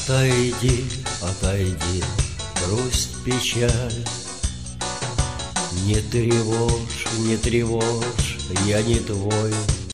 Отойди, отойди, грусть, печаль. Не тревожь, не тревожь, я не твой